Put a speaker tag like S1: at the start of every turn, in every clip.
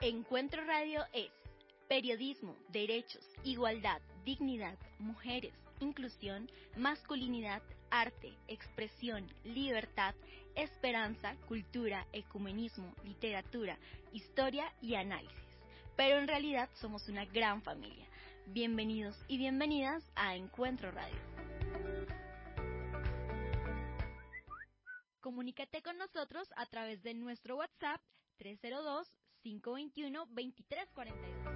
S1: Encuentro Radio es periodismo, derechos, igualdad, dignidad, mujeres, inclusión, masculinidad, arte, expresión, libertad, esperanza, cultura, ecumenismo, literatura, historia y análisis. Pero en realidad somos una gran familia. Bienvenidos y bienvenidas a Encuentro Radio. Comunícate con nosotros a través de nuestro WhatsApp 302-521-2342.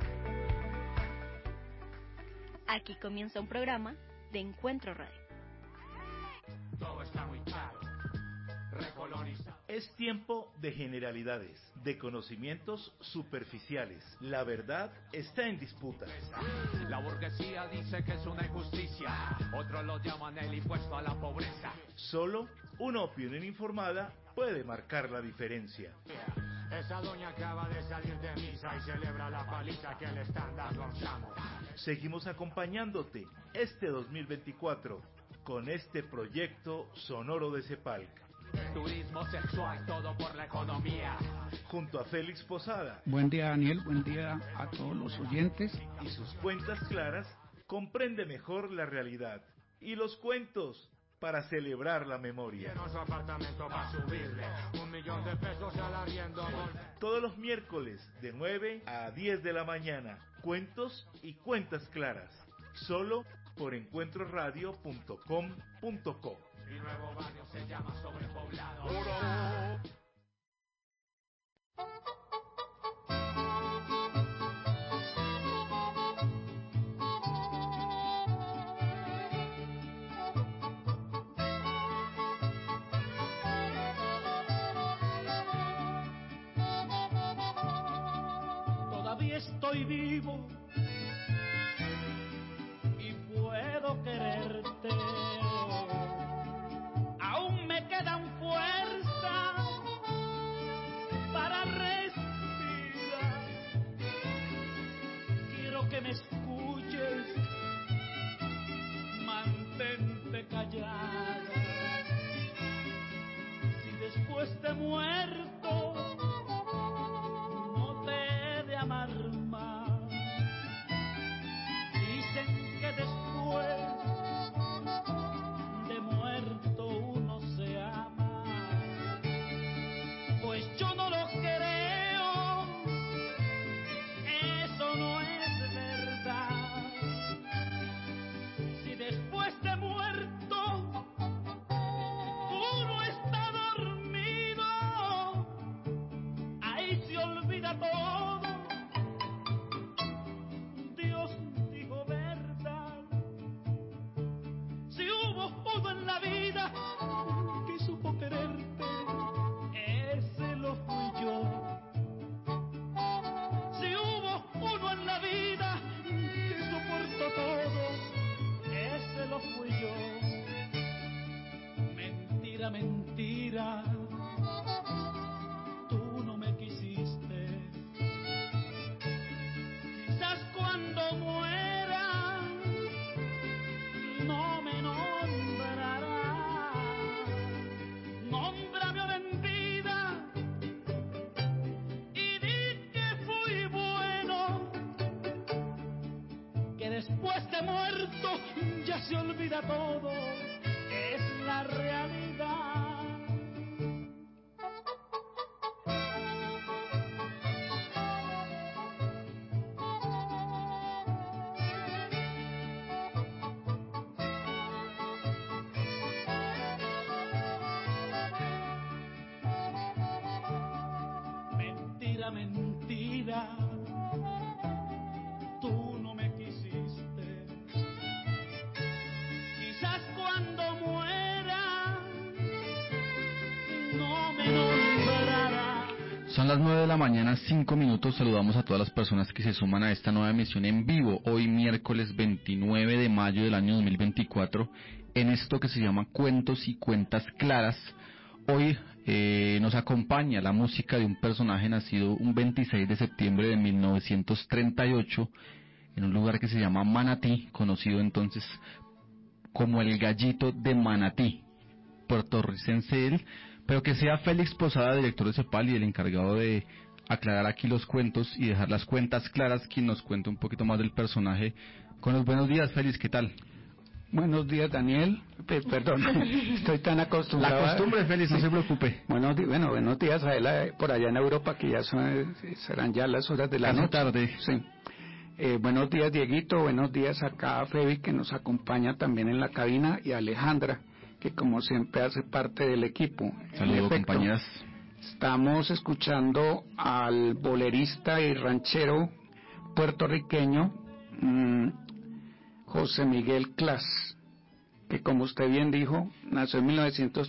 S1: Aquí comienza un programa de Encuentro Radio.
S2: Todo está muy claro.
S3: Es tiempo de generalidades, de conocimientos superficiales. La verdad está en disputa.
S2: La burguesía dice que es una injusticia, otros lo llaman el impuesto a la pobreza.
S3: Solo una opinión informada puede marcar la diferencia.
S2: Esa doña acaba de salir de misa y celebra la paliza que le están dando a un chamo.
S3: Seguimos acompañándote este 2024 con este proyecto sonoro de CEPALC.
S2: Turismo sexual, todo por la economía.
S3: Junto a Félix Posada.
S4: Buen día, Daniel, buen día a todos los oyentes.
S3: Y sus cuentas claras, comprende mejor la realidad. Y los cuentos, para celebrar la memoria.
S2: Su apartamento va a subirle $1,000,000 al arriendo.
S3: Todos los miércoles, de 9 a 10 de la mañana. Cuentos y cuentas claras. Solo por encuentroradio.com.co.
S2: Mi nuevo barrio se llama Sobrepoblado.
S5: Todavía estoy vivo y puedo quererte. Aún me quedan fuerzas para respirar. Quiero que me escuches, mantente callada. Si después de muerto no te he de amar más, dicen que después de muerto uno se ama, pues yo no lo creo, eso no es verdad. Si después de muerto uno está dormido, ahí se olvida todo. Dios dijo verdad. Si hubo uno en la vida que supo quererte, ese lo fui yo. Si hubo uno en la vida que soportó todo, ese lo fui yo. Mentira, mentira, tú no me quisiste. Quizás cuando muera no me nombrará. Nómbrame ahora en vida y di que fui bueno, que después de muerto ya se olvida todo, es la realidad. Mentira, mentira, tú no me quisiste. Quizás cuando muera no me nombrará.
S6: Son las 9 de la mañana, 5 minutos. Saludamos a todas las personas que se suman a esta nueva emisión en vivo, hoy miércoles 29 de mayo del año 2024, en esto que se llama Cuentos y Cuentas Claras. Hoy nos acompaña la música de un personaje nacido un 26 de septiembre de 1938 en un lugar que se llama Manatí, conocido entonces como el Gallito de Manatí, puertorricense él, pero que sea Félix Posada, director de CEPAL y el encargado de aclarar aquí los cuentos y dejar las cuentas claras, quien nos cuente un poquito más del personaje. Con los buenos días, Félix, ¿qué tal?
S4: Buenos días, Daniel. Perdón, estoy tan acostumbrado.
S6: La costumbre, Félix, no se preocupe.
S4: Buenos días a él por allá en Europa, que ya serán ya las horas de la noche.
S6: Tarde.
S4: Sí. Buenos días, Dieguito. Buenos días acá a Febi, que nos acompaña también en la cabina, y a Alejandra, que como siempre hace parte del equipo.
S6: Saludos, compañeras.
S4: Estamos escuchando al bolerista y ranchero puertorriqueño José Miguel Clas, que como usted bien dijo, nació en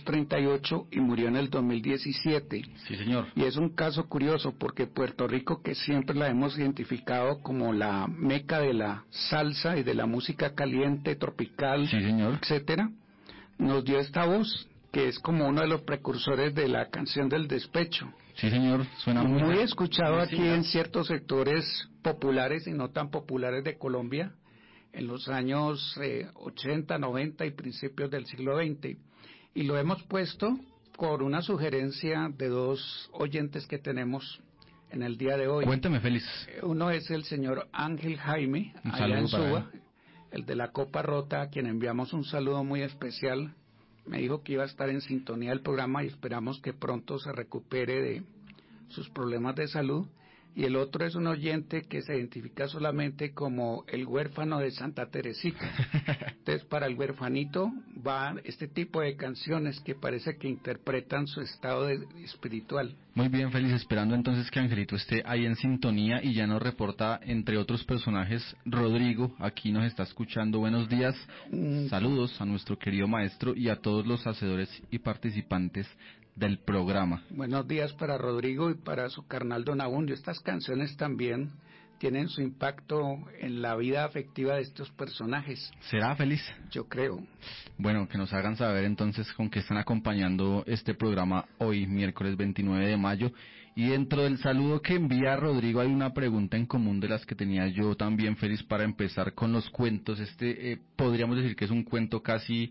S4: 1938 y murió en el 2017.
S6: Sí, señor.
S4: Y es un caso curioso porque Puerto Rico, que siempre la hemos identificado como la meca de la salsa y de la música caliente, tropical,
S6: sí, señor,
S4: etcétera, nos dio esta voz que es como uno de los precursores de la canción del despecho.
S6: Sí, señor, suena
S4: muy escuchado aquí en ciertos sectores populares y no tan populares de Colombia, en los años 80, 90 y principios del siglo XX. Y lo hemos puesto por una sugerencia de dos oyentes que tenemos en el día de hoy.
S6: Cuéntame, Félix.
S4: Uno es el señor Ángel Jaime, allá en Suba, el de la Copa Rota, a quien enviamos un saludo muy especial. Me dijo que iba a estar en sintonía del programa y esperamos que pronto se recupere de sus problemas de salud. Y el otro es un oyente que se identifica solamente como el huérfano de Santa Teresita. Entonces, para el huérfanito van este tipo de canciones que parece que interpretan su estado espiritual.
S6: Muy bien, Félix, esperando entonces que Angelito esté ahí en sintonía y ya nos reporta, entre otros personajes, Rodrigo, aquí nos está escuchando. Buenos días, saludos a nuestro querido maestro y a todos los hacedores y participantes del programa.
S4: Buenos días para Rodrigo y para su carnal Don Abundio. Estas canciones también tienen su impacto en la vida afectiva de estos personajes.
S6: ¿Será, Félix?
S4: Yo creo.
S6: Bueno, que nos hagan saber entonces con qué están acompañando este programa hoy, miércoles 29 de mayo. Y dentro del saludo que envía Rodrigo hay una pregunta en común de las que tenía yo también, Félix, para empezar con los cuentos. Podríamos decir que es un cuento casi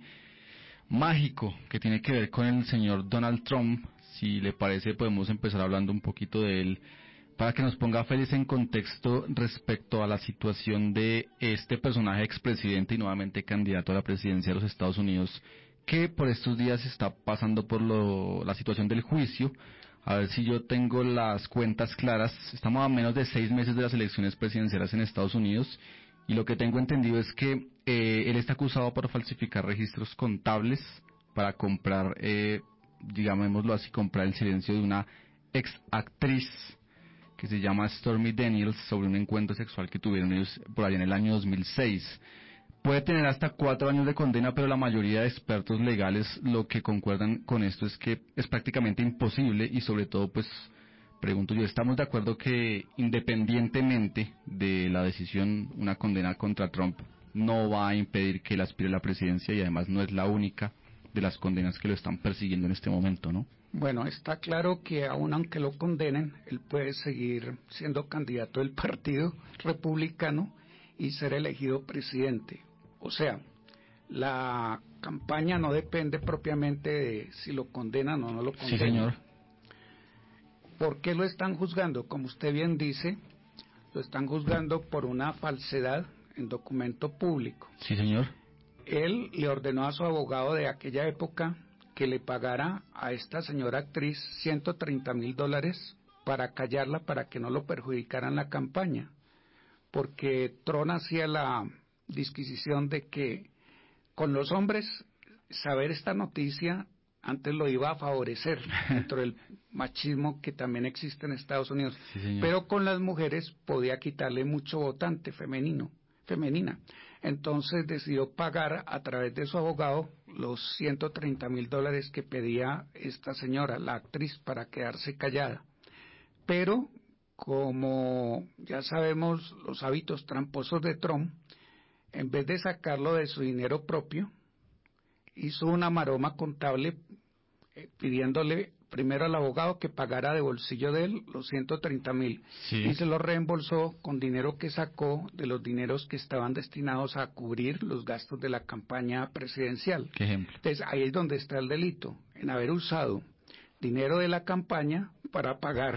S6: mágico que tiene que ver con el señor Donald Trump. Si le parece, podemos empezar hablando un poquito de él para que nos ponga Félix en contexto respecto a la situación de este personaje expresidente y nuevamente candidato a la presidencia de los Estados Unidos, que por estos días está pasando por la situación del juicio. A ver si yo tengo las cuentas claras. Estamos a menos de 6 meses de las elecciones presidenciales en Estados Unidos y lo que tengo entendido es que él está acusado por falsificar registros contables para comprar, digámoslo así, comprar el silencio de una ex actriz que se llama Stormy Daniels sobre un encuentro sexual que tuvieron ellos por allá en el año 2006. Puede tener hasta 4 años de condena, pero la mayoría de expertos legales lo que concuerdan con esto es que es prácticamente imposible y sobre todo, pues, pregunto yo, ¿estamos de acuerdo que independientemente de la decisión, una condena contra Trump no va a impedir que él aspire a la presidencia y además no es la única de las condenas que lo están persiguiendo en este momento, ¿no?
S4: Bueno, está claro que aun aunque lo condenen, él puede seguir siendo candidato del Partido Republicano y ser elegido presidente. O sea, la campaña no depende propiamente de si lo condenan o no lo condenan.
S6: Sí, señor.
S4: ¿Por qué lo están juzgando? Como usted bien dice, lo están juzgando por una falsedad en documento público.
S6: Sí, señor.
S4: Él le ordenó a su abogado de aquella época que le pagara a esta señora actriz $130,000 para callarla, para que no lo perjudicaran la campaña, porque Trump hacía la disquisición de que con los hombres saber esta noticia antes lo iba a favorecer dentro del machismo que también existe en Estados Unidos,
S6: sí,
S4: pero con las mujeres podía quitarle mucho votante femenina. Entonces decidió pagar a través de su abogado los $130,000 que pedía esta señora, la actriz, para quedarse callada. Pero, como ya sabemos los hábitos tramposos de Trump, en vez de sacarlo de su dinero propio, hizo una maroma contable pidiéndole primero al abogado que pagara de bolsillo de él los 130,000 y se lo reembolsó con dinero que sacó de los dineros que estaban destinados a cubrir los gastos de la campaña presidencial.
S6: ¿Qué ejemplo?
S4: Entonces ahí es donde está el delito, en haber usado dinero de la campaña para pagar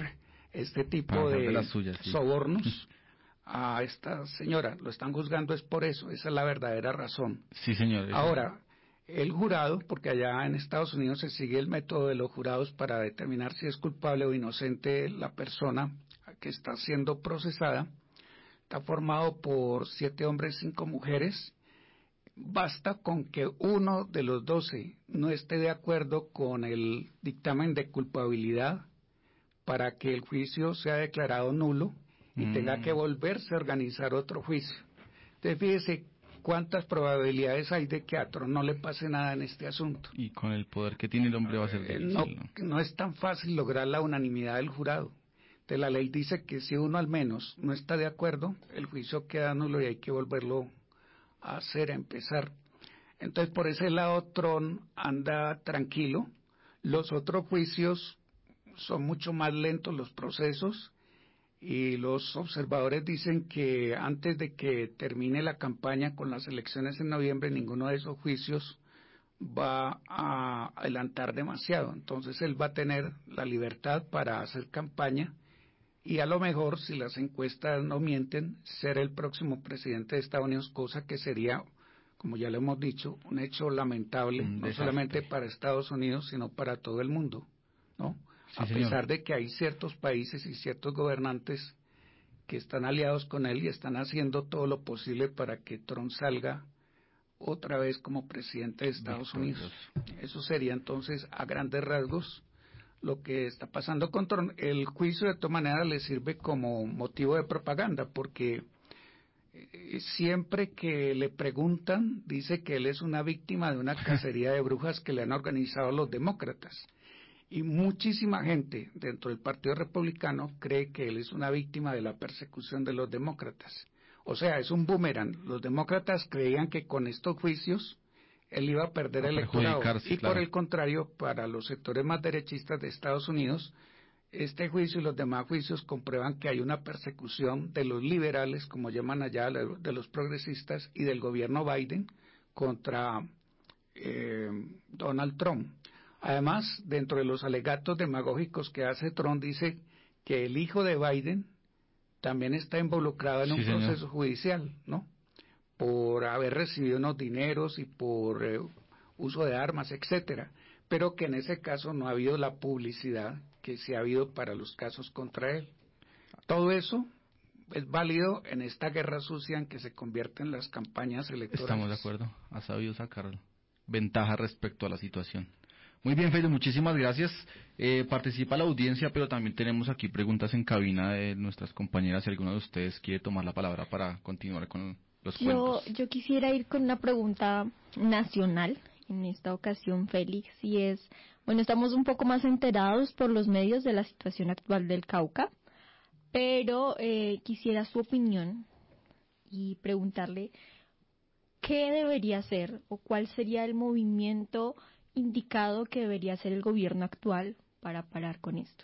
S4: este tipo
S6: Para hacer
S4: de
S6: de las suyas, sí.
S4: sobornos a esta señora. Lo están juzgando es por eso, esa es la verdadera razón.
S6: Sí, señor. eso.
S4: Ahora, el jurado, porque allá en Estados Unidos se sigue el método de los jurados para determinar si es culpable o inocente la persona que está siendo procesada, está formado por 7 hombres, 5 mujeres. Basta con que uno de los 12 no esté de acuerdo con el dictamen de culpabilidad para que el juicio sea declarado nulo y tenga que volverse a organizar otro juicio. Entonces fíjese cuántas probabilidades hay de que a Trump no le pase nada en este asunto.
S6: Y con el poder que tiene el hombre va a ser difícil,
S4: No,
S6: ¿no?
S4: no es tan fácil lograr la unanimidad del jurado. Entonces la ley dice que si uno al menos no está de acuerdo, el juicio queda nulo y hay que volverlo a hacer, a empezar. Entonces por ese lado Trump anda tranquilo. Los otros juicios son mucho más lentos los procesos, y los observadores dicen que antes de que termine la campaña con las elecciones en noviembre, ninguno de esos juicios va a adelantar demasiado. Entonces él va a tener la libertad para hacer campaña y a lo mejor, si las encuestas no mienten, ser el próximo presidente de Estados Unidos, cosa que sería, como ya lo hemos dicho, un hecho lamentable,
S6: Un
S4: no
S6: desastre.
S4: solamente para Estados Unidos, sino para todo el mundo, ¿no?
S6: Sí,
S4: A
S6: señor.
S4: pesar de que hay ciertos países y ciertos gobernantes que están aliados con él y están haciendo todo lo posible para que Trump salga otra vez como presidente de Estados Unidos. Eso sería entonces, a grandes rasgos, lo que está pasando con Trump. El juicio de todas maneras le sirve como motivo de propaganda, porque siempre que le preguntan, dice que él es una víctima de una cacería de brujas que le han organizado los demócratas. Y muchísima gente dentro del Partido Republicano cree que él es una víctima de la persecución de los demócratas. O sea, es un boomerang. Los demócratas creían que con estos juicios él iba a perder el electorado. Y
S6: claro.
S4: por el contrario, para los sectores más derechistas de Estados Unidos, este juicio y los demás juicios comprueban que hay una persecución de los liberales, como llaman allá, de los progresistas, y del gobierno Biden contra Donald Trump. Además, dentro de los alegatos demagógicos que hace Trump, dice que el hijo de Biden también está involucrado en un proceso judicial, ¿no? Por haber recibido unos dineros y por uso de armas, etcétera, pero que en ese caso no ha habido la publicidad que sí ha habido para los casos contra él. Todo eso es válido en esta guerra sucia en que se convierten las campañas electorales.
S6: Estamos de acuerdo, ha sabido sacar ventaja respecto a la situación. Muy bien, Fede, muchísimas gracias. Participa la audiencia, pero también tenemos aquí preguntas en cabina de nuestras compañeras. Si alguno de ustedes quiere tomar la palabra para continuar con los cuentos.
S7: Yo quisiera ir con una pregunta nacional, en esta ocasión, Félix, y es, bueno, estamos un poco más enterados por los medios de la situación actual del Cauca, pero quisiera su opinión y preguntarle qué debería hacer o cuál sería el movimiento indicado que debería hacer el gobierno actual para parar con esto.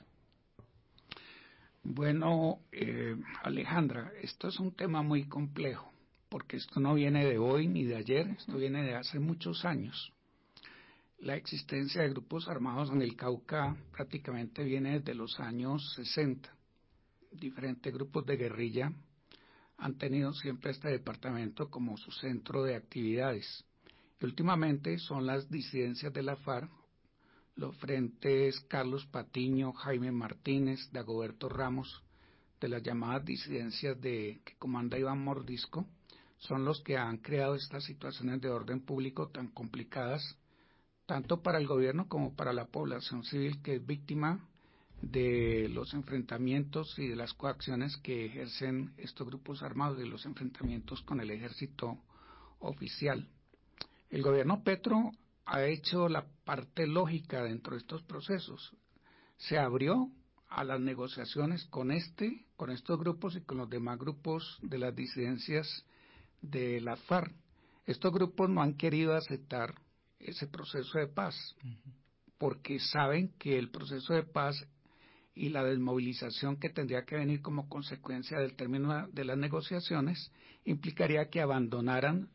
S4: Bueno, Alejandra, esto es un tema muy complejo, porque esto no viene de hoy ni de ayer, esto viene de hace muchos años. La existencia de grupos armados en el Cauca prácticamente viene desde los años 60. Diferentes grupos de guerrilla han tenido siempre este departamento como su centro de actividades. Y últimamente son las disidencias de la FARC, los frentes Carlos Patiño, Jaime Martínez, Dagoberto Ramos, de las llamadas disidencias que comanda Iván Mordisco, son los que han creado estas situaciones de orden público tan complicadas, tanto para el gobierno como para la población civil, que es víctima de los enfrentamientos y de las coacciones que ejercen estos grupos armados, de los enfrentamientos con el ejército oficial. El gobierno Petro ha hecho la parte lógica dentro de estos procesos. Se abrió a las negociaciones con estos grupos y con los demás grupos de las disidencias de la FARC. Estos grupos no han querido aceptar ese proceso de paz, porque saben que el proceso de paz y la desmovilización que tendría que venir como consecuencia del término de las negociaciones implicaría que abandonaran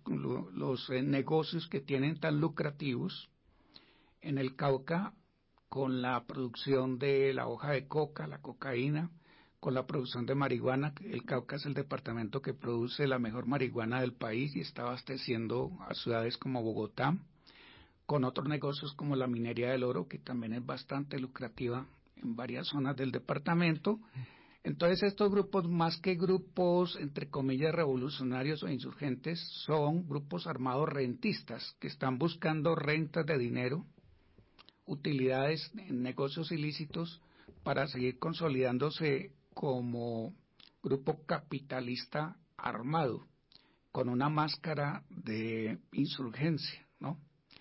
S4: los negocios que tienen tan lucrativos en el Cauca con la producción de la hoja de coca, la cocaína, con la producción de marihuana. El Cauca es el departamento que produce la mejor marihuana del país y está abasteciendo a ciudades como Bogotá, con otros negocios como la minería del oro, que también es bastante lucrativa en varias zonas del departamento. Entonces estos grupos, más que grupos entre comillas revolucionarios o insurgentes, son grupos armados rentistas que están buscando rentas de dinero, utilidades en negocios ilícitos para seguir consolidándose como grupo capitalista armado con una máscara de insurgencia, ¿no?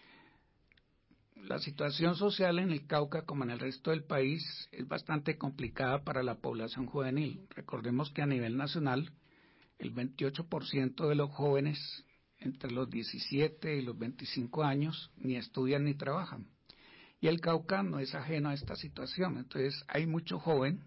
S4: La situación social en el Cauca, como en el resto del país, es bastante complicada para la población juvenil. Recordemos que a nivel nacional, el 28% de los jóvenes entre los 17 y los 25 años ni estudian ni trabajan. Y el Cauca no es ajeno a esta situación. Entonces, hay mucho joven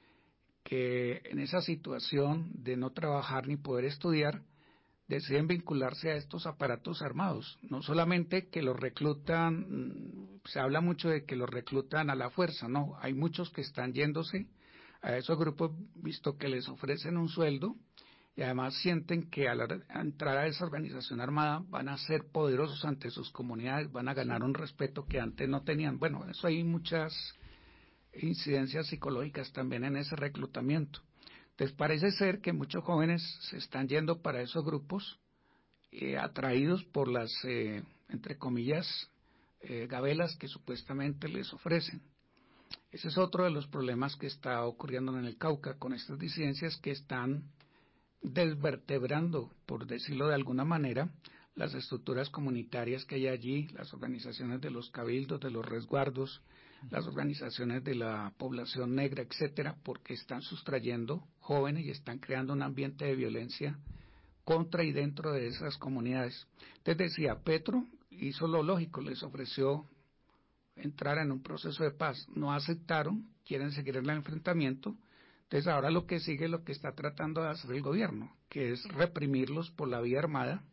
S4: que en esa situación de no trabajar ni poder estudiar, deciden vincularse a estos aparatos armados. No solamente que los reclutan, se habla mucho de que los reclutan a la fuerza, no, hay muchos que están yéndose a esos grupos, visto que les ofrecen un sueldo y además sienten que al entrar a esa organización armada van a ser poderosos ante sus comunidades, van a ganar un respeto que antes no tenían. Bueno, eso hay muchas incidencias psicológicas también en ese reclutamiento. Entonces parece ser que muchos jóvenes se están yendo para esos grupos atraídos por las, entre comillas, gabelas que supuestamente les ofrecen. Ese es otro de los problemas que está ocurriendo en el Cauca con estas disidencias que están desvertebrando, por decirlo de alguna manera, las estructuras comunitarias que hay allí, las organizaciones de los cabildos, de los resguardos, las organizaciones de la población negra, etcétera, porque están sustrayendo jóvenes y están creando un ambiente de violencia contra y dentro de esas comunidades. Entonces decía, Petro hizo lo lógico, les ofreció entrar en un proceso de paz, no aceptaron, quieren seguir en el enfrentamiento. Entonces ahora lo que sigue es lo que está tratando de hacer el gobierno, que es reprimirlos por la vía armada,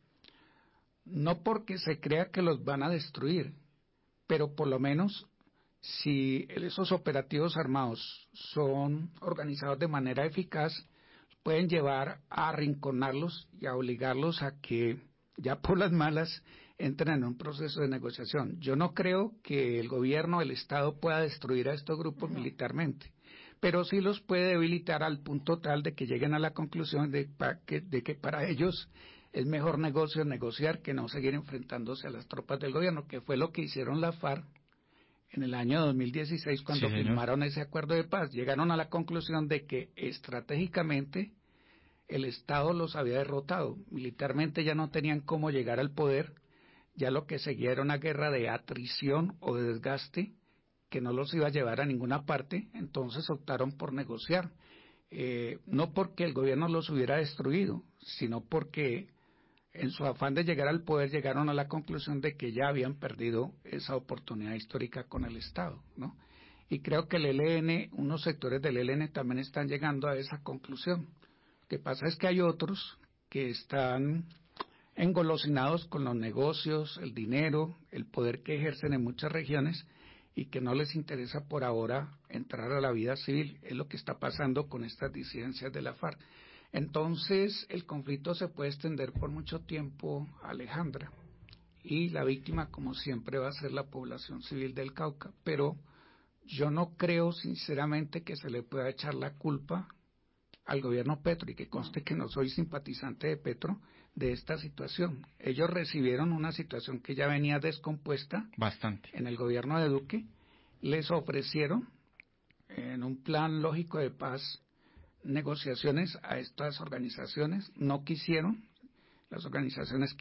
S4: no porque se crea que los van a destruir, pero por lo menos si esos operativos armados son organizados de manera eficaz, pueden llevar a arrinconarlos y a obligarlos a que ya por las malas entren en un proceso de negociación. Yo no creo que el gobierno, el Estado pueda destruir a estos grupos militarmente, pero sí los puede debilitar al punto tal de que lleguen a la conclusión de que para ellos es mejor negocio negociar que no seguir enfrentándose a las tropas del gobierno, que fue lo que hicieron la FARC en el año 2016 cuando firmaron ese acuerdo de paz. Llegaron a la conclusión de que estratégicamente el Estado los había derrotado, militarmente ya no tenían cómo llegar al poder, ya lo que seguía era una guerra de atrición o de desgaste que no los iba a llevar a ninguna parte, entonces optaron por negociar, no porque el gobierno los hubiera destruido, sino porque en su afán de llegar al poder llegaron a la conclusión de que ya habían perdido esa oportunidad histórica con el Estado, ¿no? Y creo que el ELN, unos sectores del ELN también están llegando a esa conclusión. Lo que pasa es que hay otros que están engolosinados con los negocios, el dinero, el poder que ejercen en muchas regiones y que no les interesa por ahora entrar a la vida civil. Es lo que está pasando con estas disidencias de la FARC. Entonces el conflicto se puede extender por mucho tiempo, Alejandra, y la víctima como siempre va a ser la población civil del Cauca, pero yo no creo sinceramente que se le pueda echar la culpa al gobierno Petro, y que conste que no soy simpatizante de Petro, de esta situación. Ellos recibieron una situación que ya venía descompuesta
S6: bastante
S4: en el gobierno de Duque, les ofrecieron en un plan lógico de paz negociaciones a estas organizaciones, no quisieron. Las organizaciones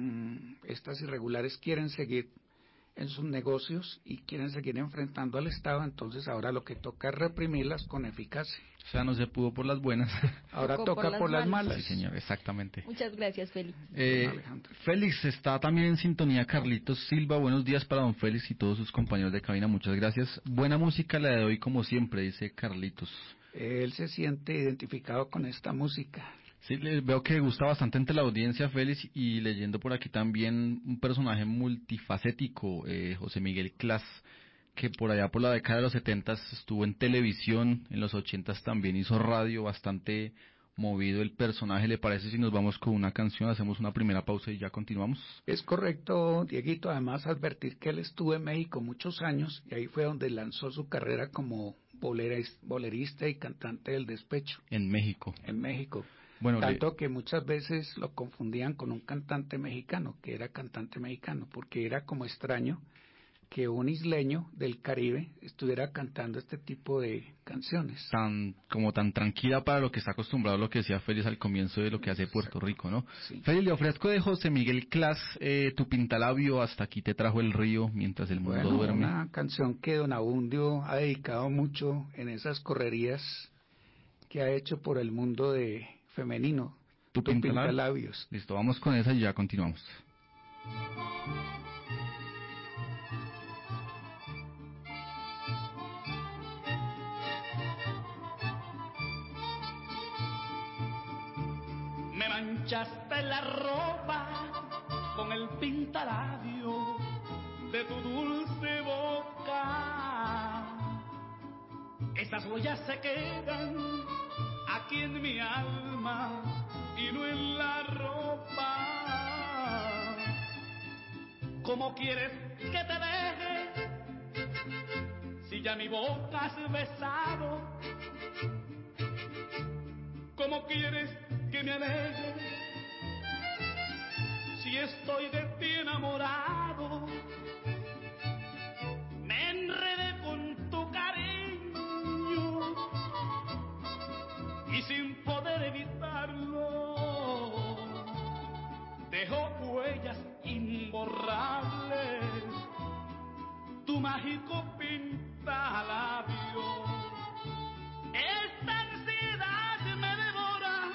S4: estas irregulares quieren seguir en sus negocios y quieren seguir enfrentando al Estado, entonces ahora lo que toca es reprimirlas con eficacia.
S6: O sea, no se pudo por las buenas.
S4: Ahora toca por las malas.
S6: Sí, señor, exactamente.
S7: Muchas gracias, Félix.
S6: Félix, está también en sintonía Carlitos Silva. Buenos días para don Félix y todos sus compañeros de cabina. Muchas gracias. Buena música la de hoy, como siempre, dice Carlitos.
S4: Él se siente identificado con esta música.
S6: Sí, veo que gusta bastante entre la audiencia, Félix, y leyendo por aquí también un personaje multifacético, José Miguel Clas, que por allá por la década de los 70 estuvo en televisión, en los 80 también hizo radio, bastante movido el personaje. ¿Le parece si nos vamos con una canción, hacemos una primera pausa y ya continuamos?
S4: Es correcto, Dieguito. Además, advertir que él estuvo en México muchos años y ahí fue donde lanzó su carrera como bolerista y cantante del despecho.
S6: En México.
S4: En México.
S6: Bueno,
S4: tanto que muchas veces lo confundían con un cantante mexicano, que era cantante mexicano, porque era como extraño que un isleño del Caribe estuviera cantando este tipo de canciones.
S6: Tan tranquila para lo que está acostumbrado, lo que decía Félix al comienzo de lo que hace Puerto Rico, ¿no?
S4: Sí.
S6: Félix, le ofrezco de José Miguel Clas, Tu pintalabio, Hasta aquí te trajo el río, Mientras el mundo duerme.
S4: Una canción que don Abundio ha dedicado mucho en esas correrías que ha hecho por el mundo de femenino.
S6: Tu
S4: pintalabios.
S6: Listo, vamos con esa y ya continuamos.
S5: Me manchaste la ropa con el pintalabio de tu dulce boca. Esas huellas se quedan aquí en mi alma y no en la ropa. ¿Cómo quieres que te deje si ya mi boca has besado? ¿Cómo quieres que me aleje si estoy de ti enamorado? Me enredé con tu cariño y sin poder evitarlo dejó huellas imborrables tu mágico pintalabio. Esta ansiedad me devora,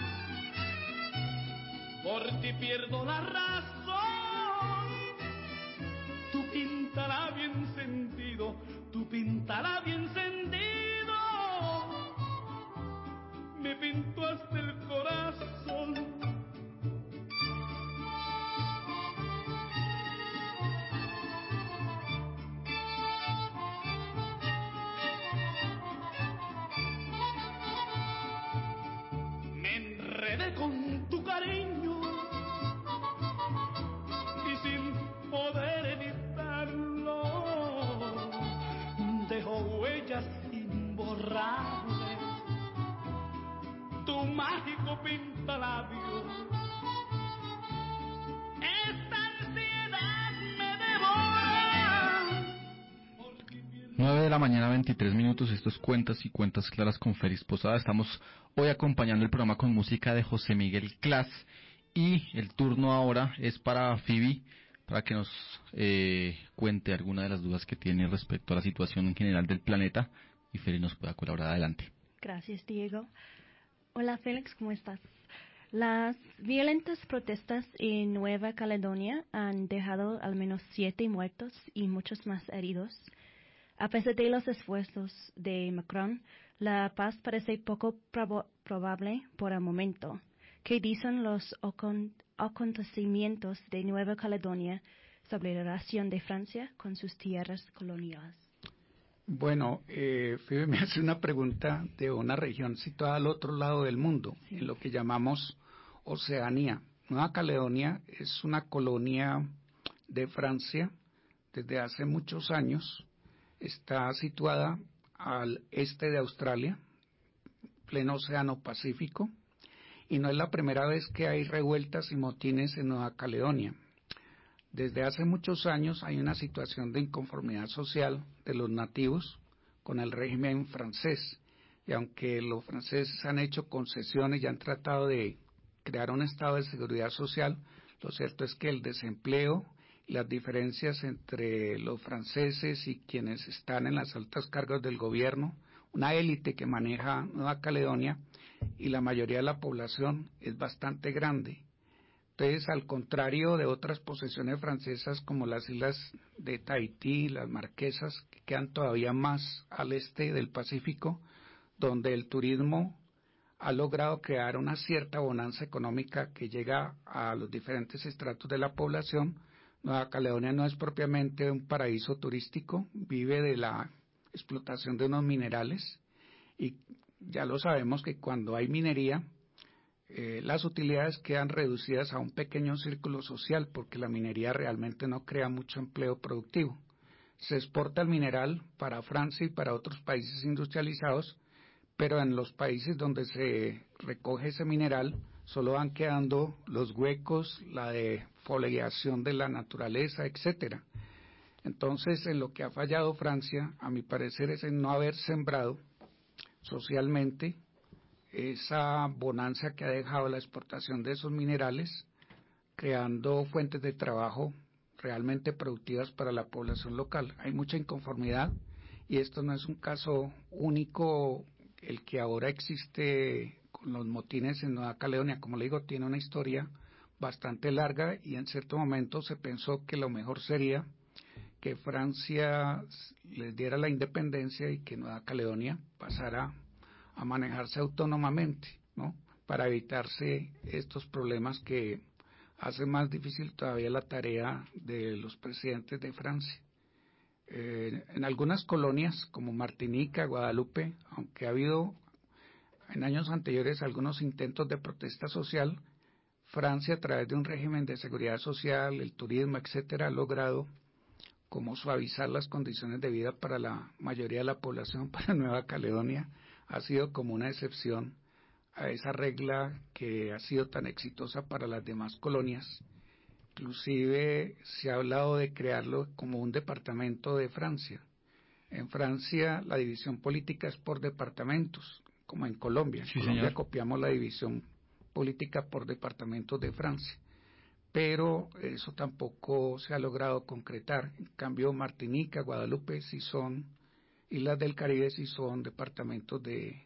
S5: por ti pierdo la razón. Tu pintalabio encendido, tu pintalabio encendido me pintó hasta el corazón. Me enredé con tu cariño y sin poder evitarlo dejó huellas imborrables tu mágico pintalabio. Esta ansiedad me devora.
S6: 9 de la mañana, 23 minutos. Esto es Cuentas y Cuentas Claras con Félix Posada. Estamos hoy acompañando el programa con música de José Miguel Clas. Y el turno ahora es para Phoebe, para que nos cuente alguna de las dudas que tiene respecto a la situación en general del planeta. Y Félix nos pueda colaborar. Adelante.
S8: Gracias, Diego. Hola, Félix, ¿cómo estás? Las violentas protestas en Nueva Caledonia han dejado al menos 7 muertos y muchos más heridos. A pesar de los esfuerzos de Macron, la paz parece poco probable por el momento. ¿Qué dicen los acontecimientos de Nueva Caledonia sobre la relación de Francia con sus tierras coloniales?
S4: Bueno, Phoebe me hace una pregunta de una región situada al otro lado del mundo, sí, en lo que llamamos Oceanía. Nueva Caledonia es una colonia de Francia desde hace muchos años. Está situada al este de Australia, pleno Océano Pacífico, y no es la primera vez que hay revueltas y motines en Nueva Caledonia. Desde hace muchos años hay una situación de inconformidad social de los nativos con el régimen francés, y aunque los franceses han hecho concesiones y han tratado de crear un estado de seguridad social, lo cierto es que el desempleo y las diferencias entre los franceses y quienes están en las altas cargas del gobierno, una élite que maneja Nueva Caledonia, y la mayoría de la población es bastante grande. Entonces, al contrario de otras posesiones francesas como las islas de Tahití, las Marquesas, que quedan todavía más al este del Pacífico, donde el turismo ha logrado crear una cierta bonanza económica que llega a los diferentes estratos de la población, Nueva Caledonia no es propiamente un paraíso turístico, vive de la explotación de unos minerales y ya lo sabemos que cuando hay minería, las utilidades quedan reducidas a un pequeño círculo social porque la minería realmente no crea mucho empleo productivo. Se exporta el mineral para Francia y para otros países industrializados, pero en los países donde se recoge ese mineral solo van quedando los huecos, la defoliación de la naturaleza, etcétera. Entonces, en lo que ha fallado Francia, a mi parecer, es en no haber sembrado socialmente esa bonanza que ha dejado la exportación de esos minerales, creando fuentes de trabajo realmente productivas para la población local. Hay mucha inconformidad y esto no es un caso único el que ahora existe con los motines en Nueva Caledonia. Como le digo, tiene una historia bastante larga y en cierto momento se pensó que lo mejor sería que Francia les diera la independencia y que Nueva Caledonia pasara a manejarse autónomamente, ¿no? Para evitarse estos problemas que hacen más difícil todavía la tarea de los presidentes de Francia. En algunas colonias como Martinica, Guadalupe, aunque ha habido en años anteriores algunos intentos de protesta social, Francia a través de un régimen de seguridad social, el turismo, etcétera, ha logrado como suavizar las condiciones de vida para la mayoría de la población. Para Nueva Caledonia ha sido como una excepción a esa regla que ha sido tan exitosa para las demás colonias. Inclusive se ha hablado de crearlo como un departamento de Francia. En Francia la división política es por departamentos, como en Colombia. En Colombia
S6: señor.
S4: copiamos la división política por departamentos de Francia, pero eso tampoco se ha logrado concretar. En cambio, Martinica, Guadalupe sí son, Islas del Caribe sí son departamentos de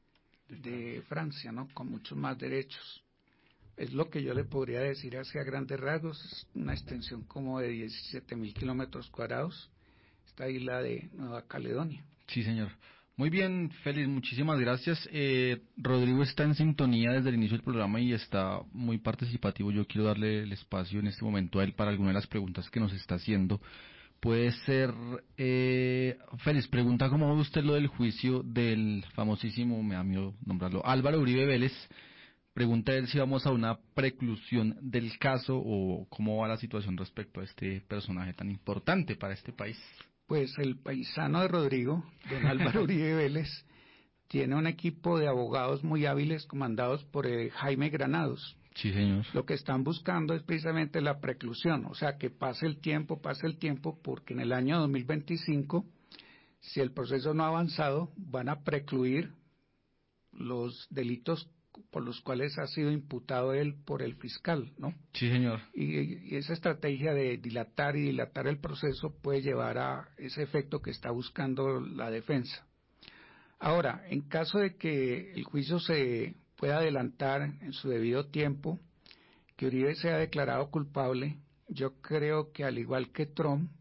S4: Francia, ¿no? Con muchos más derechos. Es lo que yo le podría decir hacia grandes rasgos, es una extensión como de 17.000 kilómetros cuadrados, esta isla de Nueva Caledonia.
S6: Sí, señor. Muy bien, Félix, muchísimas gracias. Rodrigo está en sintonía desde el inicio del programa y está muy participativo. Yo quiero darle el espacio en este momento a él para alguna de las preguntas que nos está haciendo. Puede ser, Félix, pregunta cómo ve usted lo del juicio del famosísimo, me da miedo nombrarlo, Álvaro Uribe Vélez. Pregunta él si vamos a una preclusión del caso o cómo va la situación respecto a este personaje tan importante para este país.
S4: Pues el paisano de Rodrigo, don Álvaro Uribe Vélez, tiene un equipo de abogados muy hábiles comandados por Jaime Granados.
S6: Sí, señor.
S4: Lo que están buscando es precisamente la preclusión, o sea, que pase el tiempo, porque en el año 2025, si el proceso no ha avanzado, van a precluir los delitos por los cuales ha sido imputado él por el fiscal, ¿no?
S6: Sí, señor.
S4: Y esa estrategia de dilatar el proceso puede llevar a ese efecto que está buscando la defensa. Ahora, en caso de que el juicio se pueda adelantar en su debido tiempo, que Uribe sea declarado culpable, yo creo que al igual que Trump,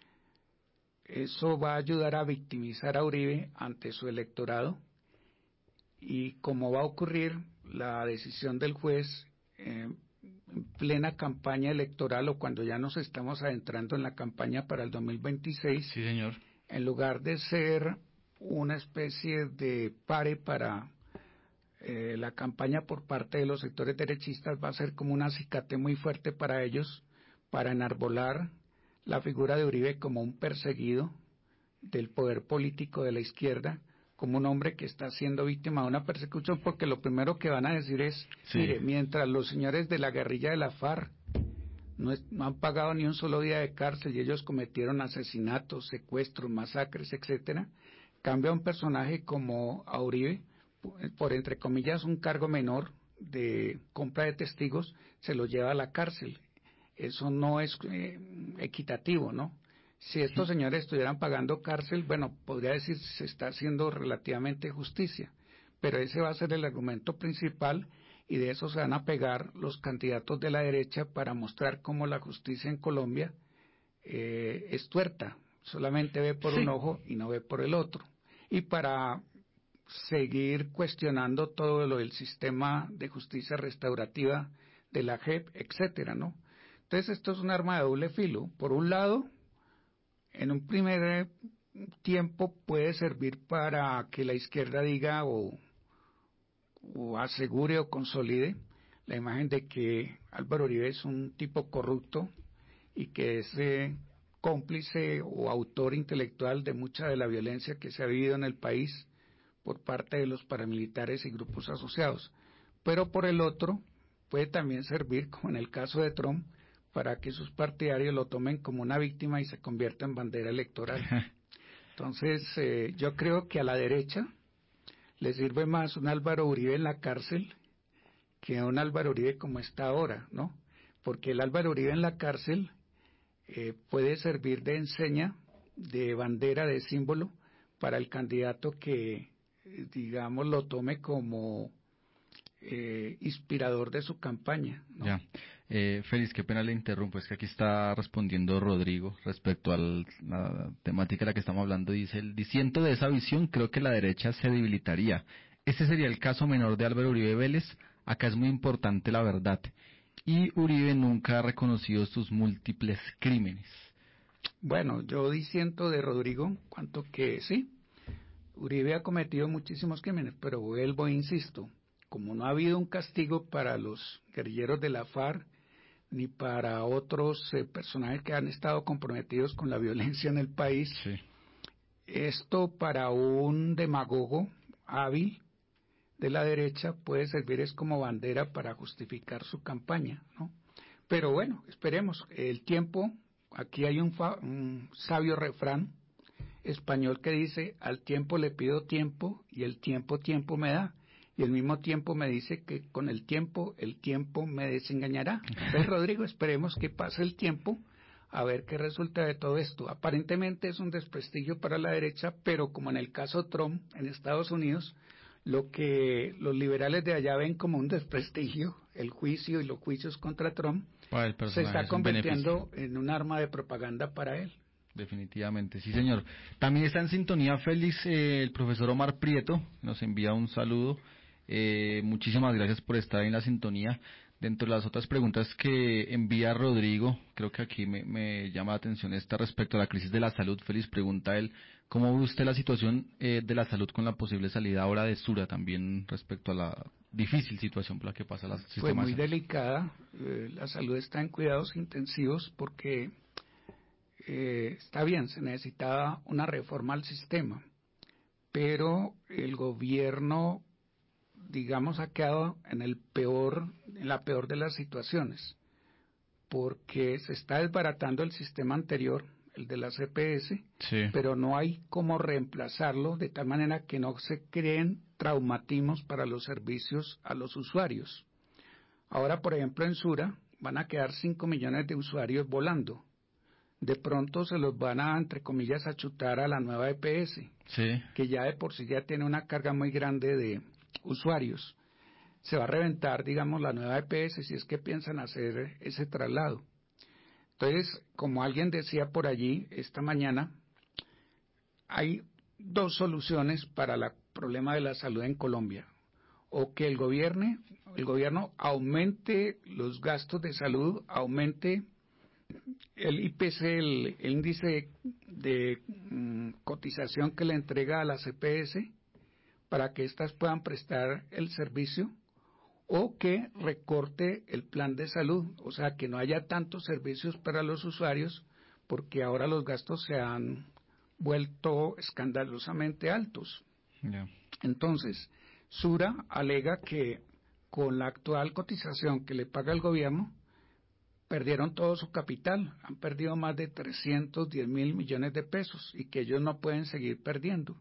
S4: eso va a ayudar a victimizar a Uribe ante su electorado. Y como va a ocurrir la decisión del juez en plena campaña electoral o cuando ya nos estamos adentrando en la campaña para el 2026,
S6: sí, señor,
S4: en lugar de ser una especie de pare para la campaña por parte de los sectores derechistas, va a ser como un acicate muy fuerte para ellos, para enarbolar la figura de Uribe como un perseguido del poder político de la izquierda, como un hombre que está siendo víctima de una persecución, porque lo primero que van a decir es, sí, mire, mientras los señores de la guerrilla de la FARC no han pagado ni un solo día de cárcel y ellos cometieron asesinatos, secuestros, masacres, etcétera, cambia un personaje como a Uribe, por entre comillas un cargo menor de compra de testigos, se lo lleva a la cárcel. Eso no es equitativo, ¿no? Si estos señores estuvieran pagando cárcel, bueno, podría decir se está haciendo relativamente justicia, pero ese va a ser el argumento principal y de eso se van a pegar los candidatos de la derecha para mostrar cómo la justicia en Colombia es tuerta, solamente ve por un ojo y no ve por el otro, y para seguir cuestionando todo lo del sistema de justicia restaurativa de la JEP, etcétera, ¿no? Entonces esto es un arma de doble filo. Por un lado, en un primer tiempo puede servir para que la izquierda diga o asegure o consolide la imagen de que Álvaro Uribe es un tipo corrupto y que es cómplice o autor intelectual de mucha de la violencia que se ha vivido en el país por parte de los paramilitares y grupos asociados. Pero por el otro, puede también servir, como en el caso de Trump, para que sus partidarios lo tomen como una víctima y se convierta en bandera electoral. Entonces, yo creo que a la derecha le sirve más un Álvaro Uribe en la cárcel que un Álvaro Uribe como está ahora, ¿no? Porque el Álvaro Uribe en la cárcel puede servir de enseña, de bandera, de símbolo para el candidato que, digamos, lo tome como inspirador de su campaña, ¿no?
S6: Ya. Félix, qué pena le interrumpo, es que aquí está respondiendo Rodrigo respecto a la temática de la que estamos hablando. Dice, diciendo de esa visión, creo que la derecha se debilitaría. Ese sería el caso menor de Álvaro Uribe Vélez. Acá es muy importante la verdad. Y Uribe nunca ha reconocido sus múltiples crímenes.
S4: Bueno, yo disiento de Rodrigo, cuanto que sí, Uribe ha cometido muchísimos crímenes, pero vuelvo e insisto, como no ha habido un castigo para los guerrilleros de la FARC, ni para otros personajes que han estado comprometidos con la violencia en el país,
S6: sí.
S4: Esto para un demagogo hábil de la derecha puede servir es como bandera para justificar su campaña, ¿no? Pero bueno, esperemos, el tiempo, aquí hay un sabio refrán español que dice, al tiempo le pido tiempo y el tiempo me da. Y al mismo tiempo me dice que con el tiempo me desengañará. Entonces, Rodrigo, esperemos que pase el tiempo a ver qué resulta de todo esto. Aparentemente es un desprestigio para la derecha, pero como en el caso Trump en Estados Unidos, lo que los liberales de allá ven como un desprestigio, el juicio y los juicios contra Trump, se está convirtiendo en un arma de propaganda para él.
S6: Definitivamente, sí señor. También está en sintonía Félix, el profesor Omar Prieto, nos envía un saludo. Muchísimas gracias por estar en la sintonía. Dentro de las otras preguntas que envía Rodrigo, creo que aquí me llama la atención esta respecto a la crisis de la salud. Félix pregunta a él, ¿cómo ve usted la situación de la salud con la posible salida ahora de Sura, también respecto a la difícil situación por la que pasa la sistema?
S4: Pues muy delicada, la salud está en cuidados intensivos porque está bien, se necesitaba una reforma al sistema, pero el gobierno, digamos, ha quedado en la peor de las situaciones, porque se está desbaratando el sistema anterior, el de las EPS,
S6: sí,
S4: pero no hay cómo reemplazarlo de tal manera que no se creen traumatismos para los servicios a los usuarios. Ahora, por ejemplo, en Sura van a quedar 5 millones de usuarios volando. De pronto se los van a, entre comillas, achutar a la nueva EPS,
S6: sí,
S4: que ya de por sí ya tiene una carga muy grande de usuarios. Se va a reventar, digamos, la nueva EPS si es que piensan hacer ese traslado. Entonces, como alguien decía por allí esta mañana, hay dos soluciones para el problema de la salud en Colombia. O que el gobierno aumente los gastos de salud, aumente el IPC, el índice de cotización que le entrega a las EPS para que éstas puedan prestar el servicio, o que recorte el plan de salud, o sea, que no haya tantos servicios para los usuarios, porque ahora los gastos se han vuelto escandalosamente altos.
S6: yeah.
S4: Entonces, Sura alega que con la actual cotización que le paga el gobierno, perdieron todo su capital, han perdido más de 310 mil millones de pesos y que ellos no pueden seguir perdiendo.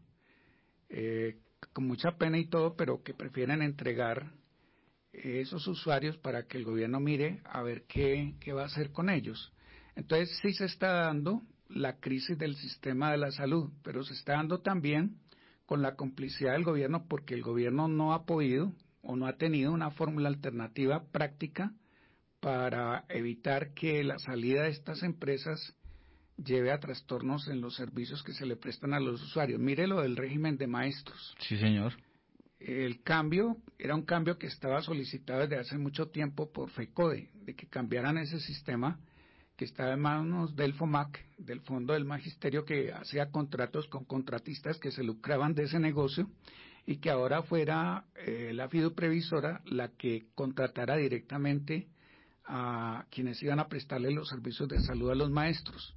S4: Con mucha pena y todo, pero que prefieren entregar esos usuarios para que el gobierno mire a ver qué va a hacer con ellos. Entonces sí se está dando la crisis del sistema de la salud, pero se está dando también con la complicidad del gobierno porque el gobierno no ha podido o no ha tenido una fórmula alternativa práctica para evitar que la salida de estas empresas lleve a trastornos en los servicios que se le prestan a los usuarios. Mire lo del régimen de maestros.
S6: Sí, señor.
S4: el cambio era un cambio que estaba solicitado desde hace mucho tiempo por FECODE, de que cambiaran ese sistema que estaba en manos del FOMAC, del Fondo del Magisterio, que hacía contratos con contratistas que se lucraban de ese negocio, y que ahora fuera la fiduprevisora la que contratara directamente a quienes iban a prestarle los servicios de salud a los maestros.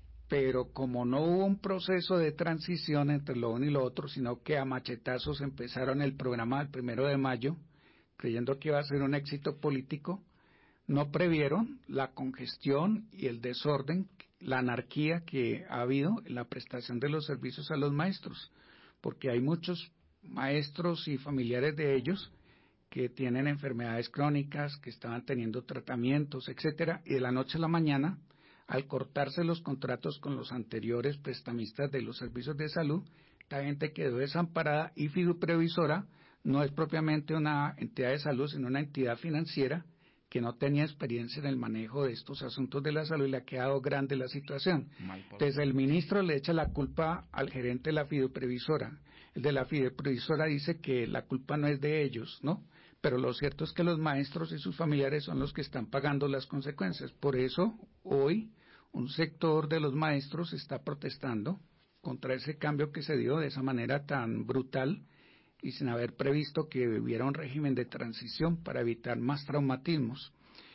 S4: Pero como no hubo un proceso de transición entre lo uno y lo otro, sino que a machetazos empezaron el programa del 1 de mayo, creyendo que iba a ser un éxito político, no previeron la congestión y el desorden, la anarquía que ha habido en la prestación de los servicios a los maestros, porque hay muchos maestros y familiares de ellos que tienen enfermedades crónicas, que estaban teniendo tratamientos, etcétera, y de la noche a la mañana, al cortarse los contratos con los anteriores prestamistas de los servicios de salud, esta gente quedó desamparada, y fiduprevisora no es propiamente una entidad de salud, sino una entidad financiera que no tenía experiencia en el manejo de estos asuntos de la salud, y le ha quedado grande la situación. Entonces el ministro le echa la culpa al gerente de la fiduprevisora. El de la fiduprevisora dice que la culpa no es de ellos, ¿no? Pero lo cierto es que los maestros y sus familiares son los que están pagando las consecuencias. Por eso hoy un sector de los maestros está protestando contra ese cambio que se dio de esa manera tan brutal y sin haber previsto que hubiera un régimen de transición para evitar más traumatismos.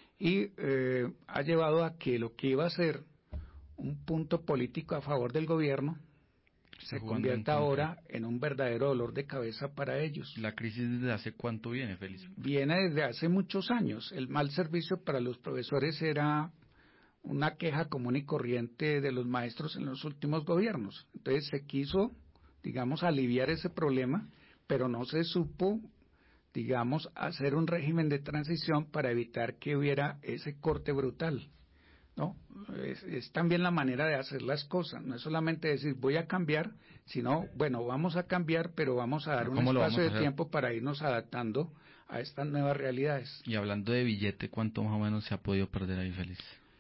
S4: Y ha llevado a que lo que iba a ser un punto político a favor del gobierno se convierta ahora en un verdadero dolor de cabeza para ellos.
S6: ¿La crisis desde hace cuánto viene, Félix?
S4: Viene desde hace muchos años. El mal servicio para los profesores era una queja común y corriente de los maestros en los últimos gobiernos. Entonces se quiso, digamos, aliviar ese problema, pero no se supo, digamos, hacer un régimen de transición para evitar que hubiera ese corte brutal, ¿no? Es también la manera de hacer las cosas, no es solamente decir voy a cambiar, sino, bueno, vamos a cambiar, pero vamos a dar un espacio de tiempo para irnos adaptando a estas nuevas realidades.
S6: Y hablando de billete, ¿cuánto más o menos se ha podido perder ahí, Félix?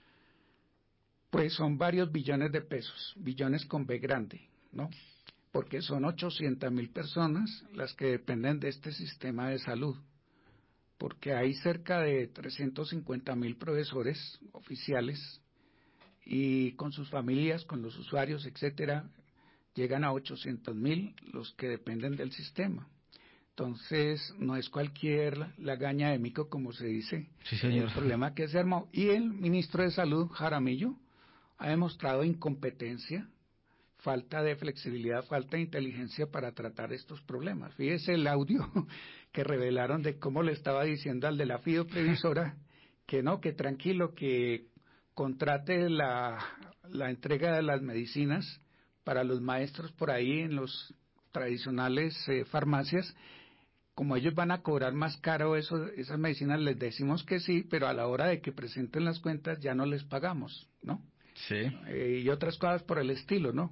S4: Pues son varios billones de pesos, billones con B grande, ¿no? Porque son 800.000 personas las que dependen de este sistema de salud, porque hay cerca de 350.000 profesores oficiales y con sus familias, con los usuarios, etcétera, llegan a 800.000 los que dependen del sistema. Entonces, no es cualquier lagaña de mico, como se dice,
S6: sí, señor.
S4: El problema que se armó. Y el ministro de Salud, Jaramillo, ha demostrado incompetencia, falta de flexibilidad, falta de inteligencia para tratar estos problemas. Fíjese el audio que revelaron de cómo le estaba diciendo al de la fiduprevisora que no, que tranquilo, que contrate la entrega de las medicinas para los maestros por ahí en los tradicionales farmacias. Como ellos van a cobrar más caro esas medicinas, les decimos que sí, pero a la hora de que presenten las cuentas ya no les pagamos, ¿no?
S6: Sí.
S4: Y otras cosas por el estilo, ¿no?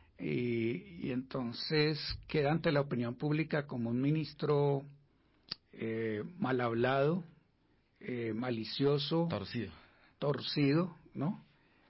S4: Y entonces queda ante la opinión pública como un ministro mal hablado, malicioso, torcido, ¿no?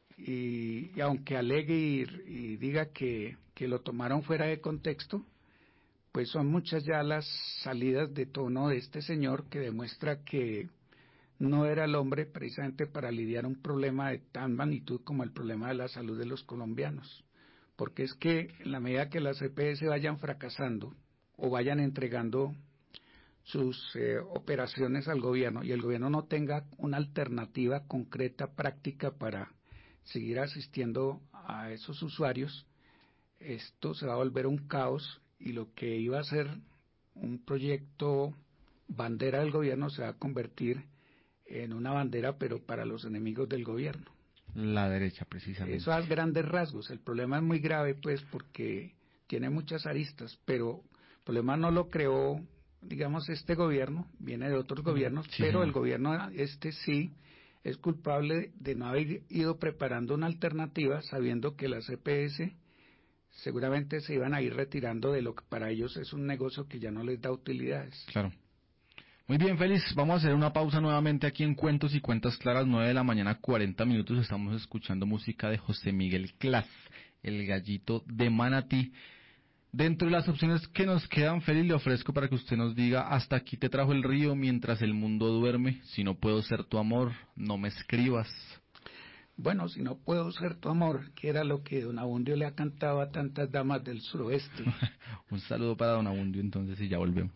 S4: Y aunque alegue y diga que lo tomaron fuera de contexto, pues son muchas ya las salidas de tono de este señor que demuestra que no era el hombre precisamente para lidiar un problema de tan magnitud como el problema de la salud de los colombianos. Porque es que en la medida que las EPS vayan fracasando o vayan entregando sus operaciones al gobierno y el gobierno no tenga una alternativa concreta, práctica para seguir asistiendo a esos usuarios, esto se va a volver un caos y lo que iba a ser un proyecto bandera del gobierno se va a convertir en una bandera pero para los enemigos del gobierno.
S6: La derecha, precisamente.
S4: Eso a grandes rasgos. El problema es muy grave, pues, porque tiene muchas aristas, pero el problema no lo creó, digamos, este gobierno, viene de otros gobiernos, sí, pero el gobierno sí es culpable de no haber ido preparando una alternativa, sabiendo que las EPS seguramente se iban a ir retirando de lo que para ellos es un negocio que ya no les da utilidades.
S6: Claro. Muy bien, Félix, vamos a hacer una pausa nuevamente aquí en Cuentos y Cuentas Claras, 9 de la mañana, 40 minutos. Estamos escuchando música de José Miguel Clas, el gallito de Manatí. Dentro de las opciones que nos quedan, Félix, le ofrezco para que usted nos diga: hasta aquí te trajo el río mientras el mundo duerme. Si no puedo ser tu amor, no me escribas.
S4: Bueno, si no puedo ser tu amor, que era lo que don Abundio le ha cantado a tantas damas del suroeste.
S6: Un saludo para don Abundio entonces y ya volvemos.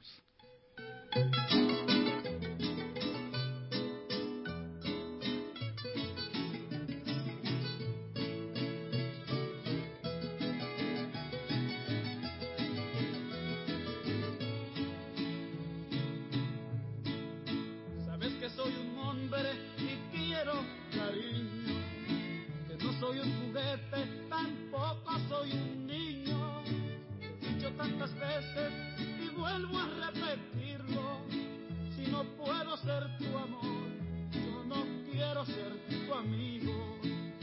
S5: Sabes que soy un hombre y quiero cariño, que no soy un juguete, tampoco soy un niño. He dicho tantas veces y vuelvo a repetirlo: si no puedo ser tu amor, yo no quiero ser tu amigo.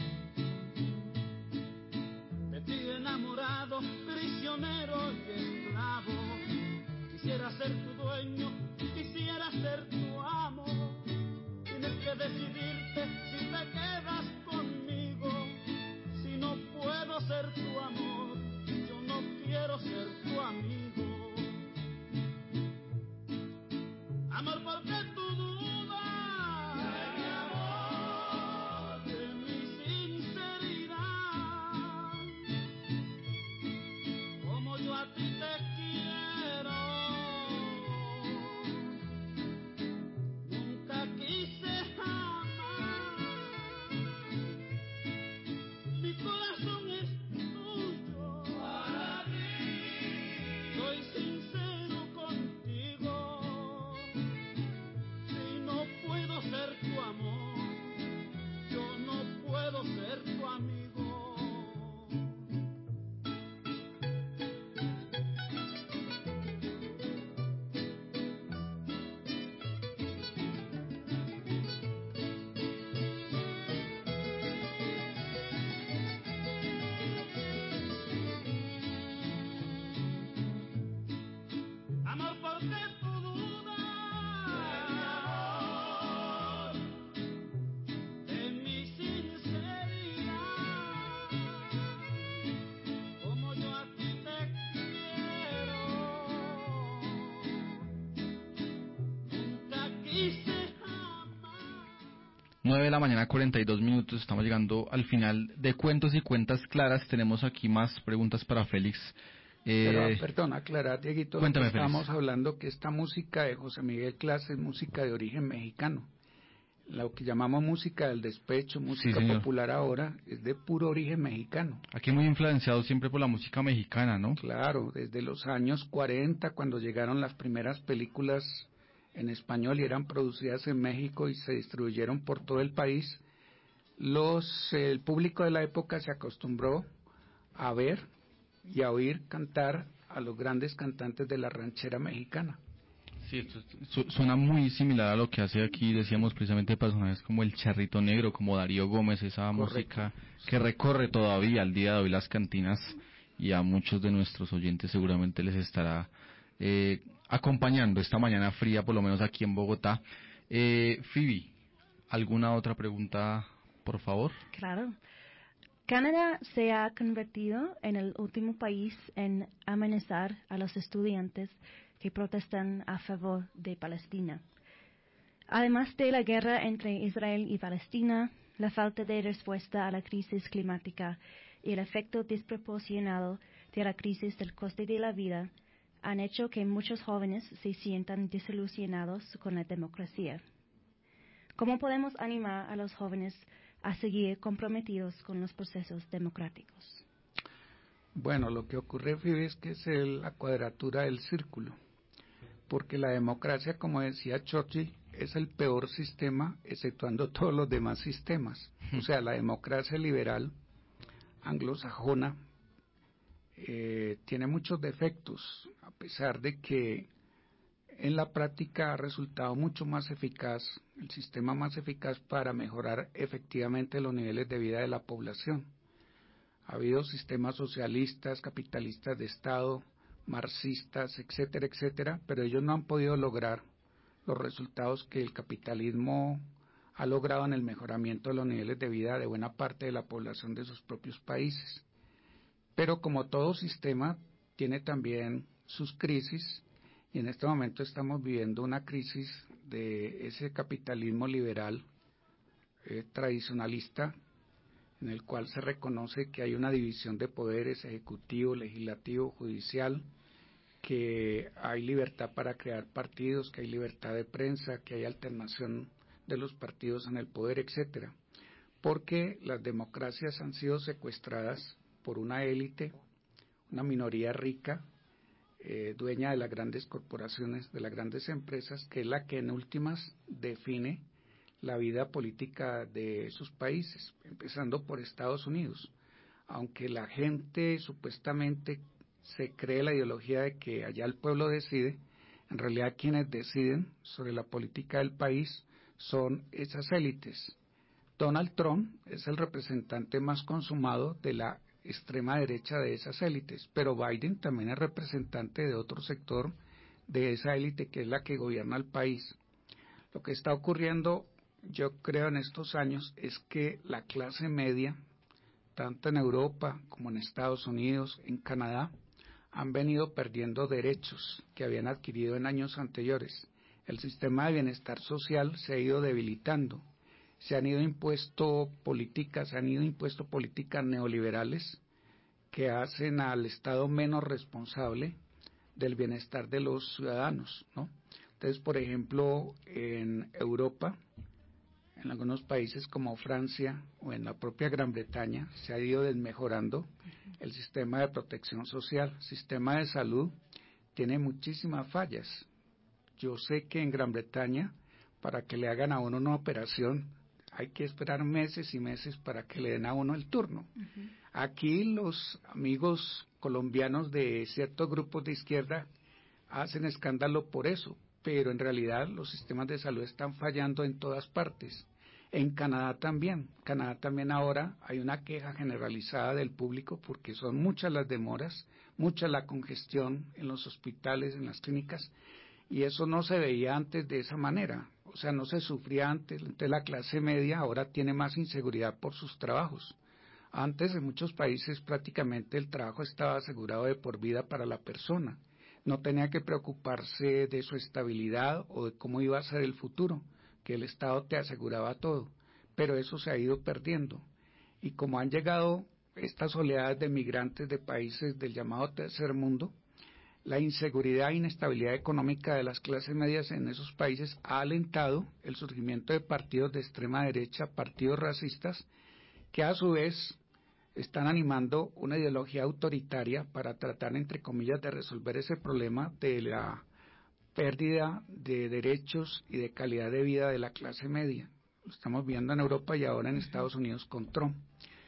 S5: De ti enamorado, prisionero y esclavo, quisiera ser tu dueño, quisiera ser tu amo. Tienes que decidirte si te quedas conmigo. Si no puedo ser tu amor, yo no quiero ser tu amigo. Amor, ¿por qué tú dudas de mi amor, de mi sinceridad? Como yo a ti te quiero, nunca quise jamás. Mi corazón es tuyo para ti. Soy sincero contigo. Si no puedo ser tu amor, yo no puedo ser tu amigo.
S6: 9 de la mañana, 42 minutos. Estamos llegando al final de Cuentos y Cuentas Claras. Tenemos aquí más preguntas para Félix.
S4: Pero, perdón, aclarar, Dieguito,
S6: Cuéntame,
S4: estamos
S6: Félix.
S4: hablando que esta música de José Miguel Clase es música de origen mexicano. Lo que llamamos música del despecho, música
S6: señor.
S4: popular ahora, es de puro origen mexicano.
S6: Aquí muy influenciado siempre por la música mexicana, ¿no?
S4: Claro, desde los años 40, cuando llegaron las primeras películas en español y eran producidas en México y se distribuyeron por todo el país, el público de la época se acostumbró a ver y a oír cantar a los grandes cantantes de la ranchera mexicana.
S6: Sí, esto suena muy similar a lo que hace aquí, decíamos, precisamente personajes como el Charrito Negro, como Darío Gómez, esa
S4: Correcto.
S6: música que recorre todavía al día de hoy las cantinas, y a muchos de nuestros oyentes seguramente les estará acompañando esta mañana fría, por lo menos aquí en Bogotá. Phoebe, ¿alguna otra pregunta, por favor?
S8: Claro. Canadá se ha convertido en el último país en amenazar a los estudiantes que protestan a favor de Palestina. Además de la guerra entre Israel y Palestina, la falta de respuesta a la crisis climática y el efecto desproporcionado de la crisis del coste de la vida han hecho que muchos jóvenes se sientan desilusionados con la democracia. ¿Cómo podemos animar a los jóvenes a seguir comprometidos con los procesos democráticos?
S4: Bueno, lo que ocurre, Phoebe, es que es la cuadratura del círculo, porque la democracia, como decía Churchill, es el peor sistema, exceptuando todos los demás sistemas. O sea, la democracia liberal anglosajona tiene muchos defectos, a pesar de que en la práctica ha resultado mucho más eficaz, el sistema más eficaz para mejorar efectivamente los niveles de vida de la población. Ha habido sistemas socialistas, capitalistas de Estado, marxistas, etcétera, etcétera, pero ellos no han podido lograr los resultados que el capitalismo ha logrado en el mejoramiento de los niveles de vida de buena parte de la población de sus propios países. Pero como todo sistema, tiene también sus crisis, y en este momento estamos viviendo una crisis de ese capitalismo liberal tradicionalista, en el cual se reconoce que hay una división de poderes ejecutivo, legislativo, judicial, que hay libertad para crear partidos, que hay libertad de prensa, que hay alternación de los partidos en el poder, etcétera, porque las democracias han sido secuestradas por una élite, una minoría rica, dueña de las grandes corporaciones, de las grandes empresas, que es la que en últimas define la vida política de sus países, empezando por Estados Unidos. Aunque la gente supuestamente se cree la ideología de que allá el pueblo decide, en realidad quienes deciden sobre la política del país son esas élites. Donald Trump es el representante más consumado de la extrema derecha de esas élites, pero Biden también es representante de otro sector de esa élite que es la que gobierna el país. Lo que está ocurriendo, yo creo, en estos años es que la clase media, tanto en Europa como en Estados Unidos, en Canadá, han venido perdiendo derechos que habían adquirido en años anteriores. El sistema de bienestar social se ha ido debilitando. Se han ido impuesto políticas neoliberales que hacen al Estado menos responsable del bienestar de los ciudadanos, ¿no? Entonces, por ejemplo, en Europa, en algunos países como Francia o en la propia Gran Bretaña, se ha ido desmejorando el sistema de protección social. El sistema de salud tiene muchísimas fallas. Yo sé que en Gran Bretaña, para que le hagan a uno una operación, hay que esperar meses y meses para que le den a uno el turno. Aquí los amigos colombianos de ciertos grupos de izquierda hacen escándalo por eso, pero en realidad los sistemas de salud están fallando en todas partes. En Canadá también ahora hay una queja generalizada del público porque son muchas las demoras, mucha la congestión en los hospitales, en las clínicas, y eso no se veía antes de esa manera, o sea, no se sufría antes. Entonces la clase media ahora tiene más inseguridad por sus trabajos. Antes en muchos países prácticamente el trabajo estaba asegurado de por vida para la persona, no tenía que preocuparse de su estabilidad o de cómo iba a ser el futuro, que el Estado te aseguraba todo, pero eso se ha ido perdiendo. Y como han llegado estas oleadas de migrantes de países del llamado tercer mundo, la inseguridad e inestabilidad económica de las clases medias en esos países ha alentado el surgimiento de partidos de extrema derecha, partidos racistas, que a su vez están animando una ideología autoritaria para tratar, entre comillas, de resolver ese problema de la pérdida de derechos y de calidad de vida de la clase media. Lo estamos viendo en Europa y ahora en Estados Unidos con Trump.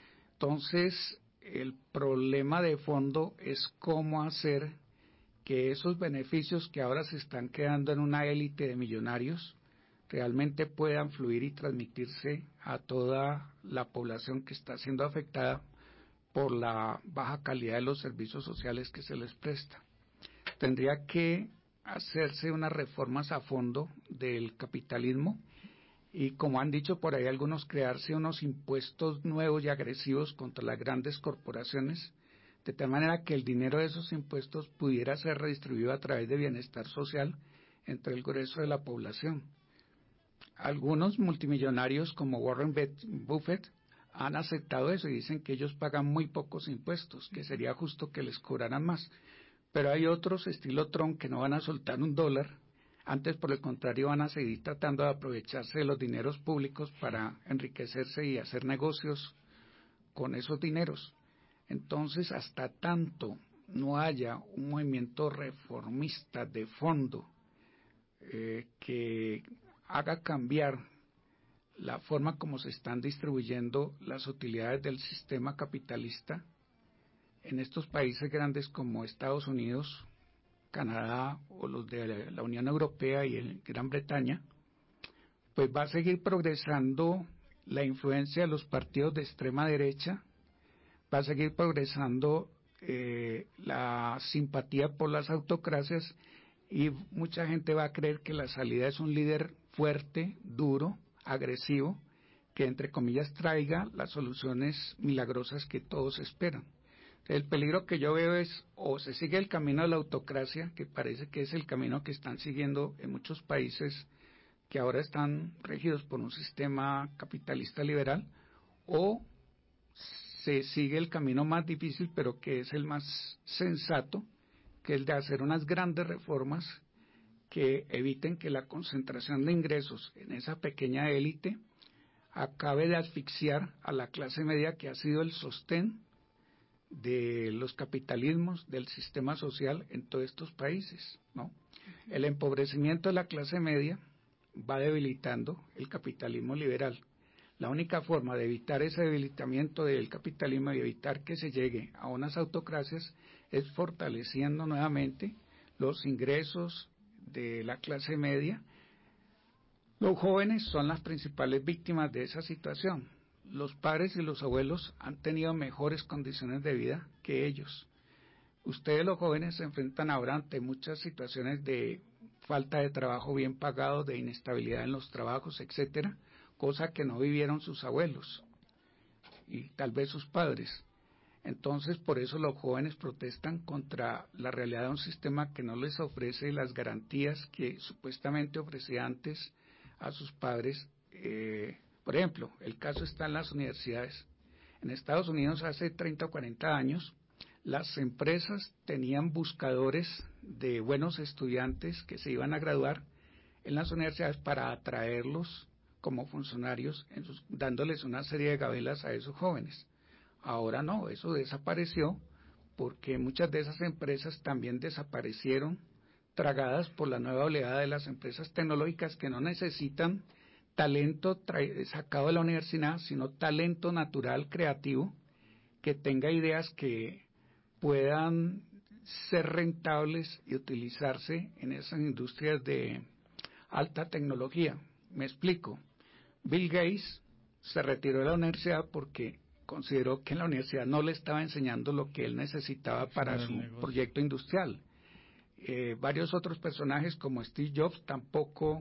S4: Entonces, el problema de fondo es cómo hacer que esos beneficios que ahora se están quedando en una élite de millonarios realmente puedan fluir y transmitirse a toda la población que está siendo afectada por la baja calidad de los servicios sociales que se les presta. Tendría que hacerse unas reformas a fondo del capitalismo y, como han dicho por ahí algunos, crearse unos impuestos nuevos y agresivos contra las grandes corporaciones, de tal manera que el dinero de esos impuestos pudiera ser redistribuido a través de bienestar social entre el grueso de la población. Algunos multimillonarios como Warren Buffett han aceptado eso y dicen que ellos pagan muy pocos impuestos, que sería justo que les cobraran más. Pero hay otros, estilo Trump, que no van a soltar $1, antes por el contrario van a seguir tratando de aprovecharse de los dineros públicos para enriquecerse y hacer negocios con esos dineros. Entonces, hasta tanto no haya un movimiento reformista de fondo que haga cambiar la forma como se están distribuyendo las utilidades del sistema capitalista en estos países grandes como Estados Unidos, Canadá o los de la Unión Europea y en Gran Bretaña, pues va a seguir progresando la influencia de los partidos de extrema derecha, va a seguir progresando la simpatía por las autocracias y mucha gente va a creer que la salida es un líder fuerte, duro, agresivo, que entre comillas traiga las soluciones milagrosas que todos esperan. El peligro que yo veo es o se sigue el camino de la autocracia, que parece que es el camino que están siguiendo en muchos países que ahora están regidos por un sistema capitalista liberal, o se sigue el camino más difícil, pero que es el más sensato, que es el de hacer unas grandes reformas que eviten que la concentración de ingresos en esa pequeña élite acabe de asfixiar a la clase media, que ha sido el sostén de los capitalismos, del sistema social en todos estos países, ¿no? El empobrecimiento de la clase media va debilitando el capitalismo liberal. La única forma de evitar ese debilitamiento del capitalismo y evitar que se llegue a unas autocracias es fortaleciendo nuevamente los ingresos de la clase media. Los jóvenes son las principales víctimas de esa situación. Los padres y los abuelos han tenido mejores condiciones de vida que ellos. Ustedes los jóvenes se enfrentan ahora ante muchas situaciones de falta de trabajo bien pagado, de inestabilidad en los trabajos, etcétera, cosa que no vivieron sus abuelos y tal vez sus padres. Entonces, por eso los jóvenes protestan contra la realidad de un sistema que no les ofrece las garantías que supuestamente ofrecía antes a sus padres. Por ejemplo, el caso está en las universidades. En Estados Unidos hace 30 o 40 años, las empresas tenían buscadores de buenos estudiantes que se iban a graduar en las universidades para atraerlos como funcionarios, dándoles una serie de gabelas a esos jóvenes. Ahora no, eso desapareció porque muchas de esas empresas también desaparecieron, tragadas por la nueva oleada de las empresas tecnológicas que no necesitan talento sacado de la universidad, sino talento natural, creativo, que tenga ideas que puedan ser rentables y utilizarse en esas industrias de alta tecnología. Me explico. Bill Gates se retiró de la universidad porque consideró que en la universidad no le estaba enseñando lo que él necesitaba para su proyecto industrial. Varios otros personajes como Steve Jobs tampoco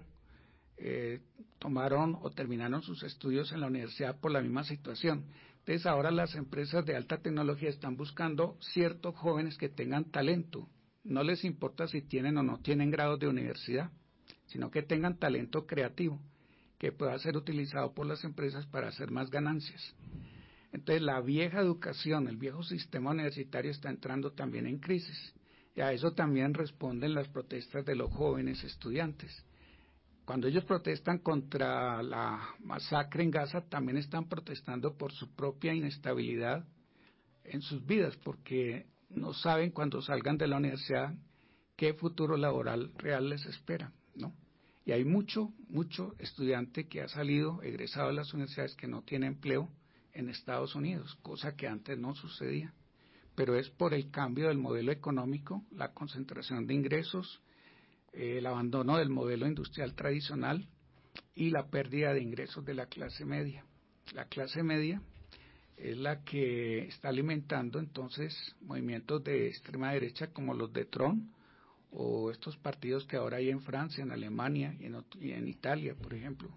S4: tomaron o terminaron sus estudios en la universidad por la misma situación. Entonces ahora las empresas de alta tecnología están buscando ciertos jóvenes que tengan talento. No les importa si tienen o no tienen grados de universidad, sino que tengan talento creativo que pueda ser utilizado por las empresas para hacer más ganancias. Entonces la vieja educación, el viejo sistema universitario está entrando también en crisis, y a eso también responden las protestas de los jóvenes estudiantes. Cuando ellos protestan contra la masacre en Gaza, también están protestando por su propia inestabilidad en sus vidas, porque no saben cuando salgan de la universidad qué futuro laboral real les espera, ¿no? Y hay mucho estudiante que ha salido, egresado de las universidades, que no tiene empleo en Estados Unidos, cosa que antes no sucedía. Pero es por el cambio del modelo económico, la concentración de ingresos, el abandono del modelo industrial tradicional y la pérdida de ingresos de la clase media. La clase media es la que está alimentando entonces movimientos de extrema derecha como los de Trump, o estos partidos que ahora hay en Francia, en Alemania y en Italia, por ejemplo.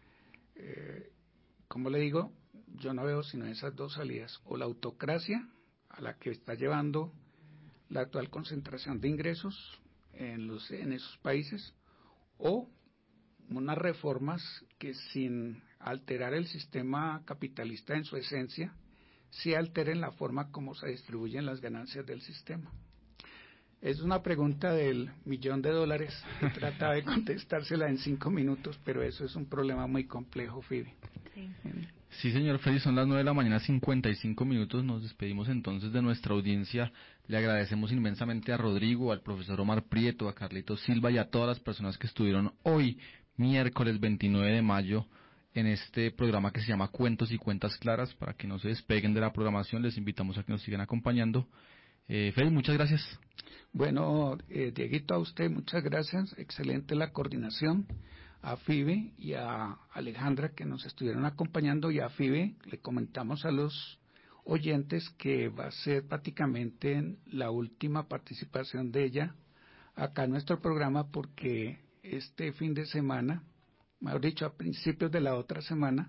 S4: Como le digo, yo no veo sino esas dos salidas: o la autocracia, a la que está llevando la actual concentración de ingresos en esos países, o unas reformas que, sin alterar el sistema capitalista en su esencia, sí alteren la forma como se distribuyen las ganancias del sistema. Es una pregunta del $1.000.000 que trataba de contestársela en 5 minutos, pero eso es un problema muy complejo, Phoebe.
S6: Sí, señor Freddy, son las 9 de la mañana, 55 minutos. Nos despedimos entonces de nuestra audiencia. Le agradecemos inmensamente a Rodrigo, al profesor Omar Prieto, a Carlitos Silva y a todas las personas que estuvieron hoy, miércoles 29 de mayo, en este programa que se llama Cuentos y Cuentas Claras. Para que no se despeguen de la programación, les invitamos a que nos sigan acompañando. Freddy, muchas gracias.
S4: Bueno, Dieguito, a usted muchas gracias. Excelente la coordinación. A Phoebe y a Alejandra, que nos estuvieron acompañando, y a Phoebe le comentamos a los oyentes que va a ser prácticamente la última participación de ella acá en nuestro programa, porque este fin de semana, mejor dicho, a principios de la otra semana,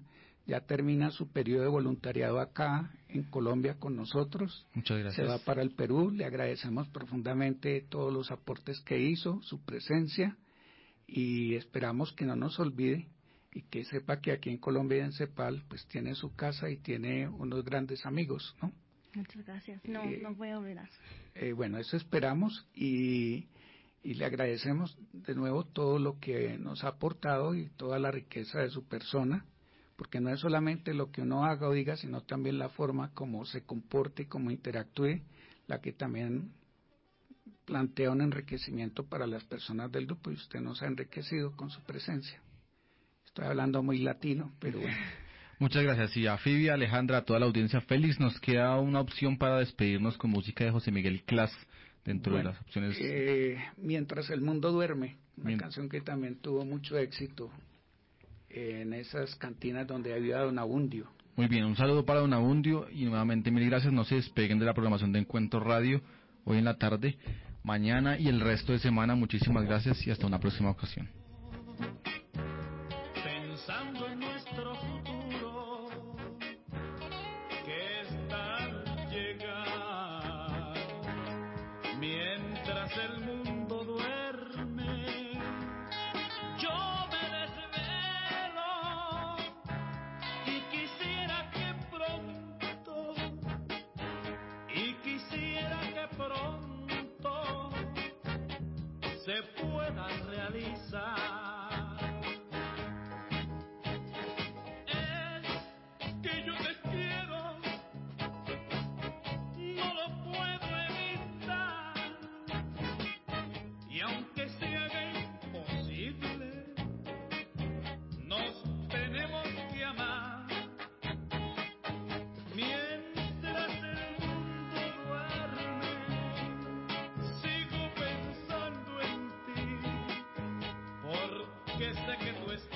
S4: ya termina su periodo de voluntariado acá en Colombia con nosotros.
S6: Muchas gracias.
S4: Se va para el Perú, le agradecemos profundamente todos los aportes que hizo, su presencia, y esperamos que no nos olvide y que sepa que aquí en Colombia y en CEPAL pues tiene su casa y tiene unos grandes amigos, ¿no?
S8: Muchas gracias. No voy a olvidar.
S4: Bueno, eso esperamos y le agradecemos de nuevo todo lo que nos ha aportado y toda la riqueza de su persona, porque no es solamente lo que uno haga o diga, sino también la forma como se comporte y cómo interactúe, la que también plantea un enriquecimiento para las personas del grupo, y usted nos ha enriquecido con su presencia. Estoy hablando muy latino, pero bueno.
S6: Muchas gracias. Y a Phoebe, Alejandra, a toda la audiencia, Félix, nos queda una opción para despedirnos con música de José Miguel Clas, dentro de las opciones.
S4: Mientras el mundo duerme, una canción que también tuvo mucho éxito en esas cantinas donde había Don Abundio.
S6: Muy bien, un saludo para Don Abundio y nuevamente mil gracias. No se despeguen de la programación de Encuentro Radio hoy en la tarde, mañana y el resto de semana. Muchísimas gracias y hasta una próxima ocasión.
S5: Pensando en nuestro futuro que está al llegar, mientras el mundo duerme, yo me desvelo y quisiera que pronto se pueda realizar. Y aunque se haga imposible, nos tenemos que amar. Mientras el mundo duerme, sigo pensando en ti, porque sé que tú estás